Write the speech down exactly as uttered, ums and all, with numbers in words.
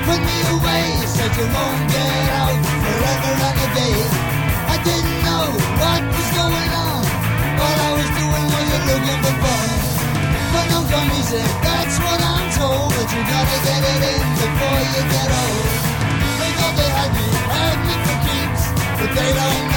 put me away, said you won't get out forever and a day. I didn't know what was going on, all I was doing was looking for fun. But no gun music, that's what I'm told, but you gotta get it in before you get old. They thought they had me, had me for keeps, but they don't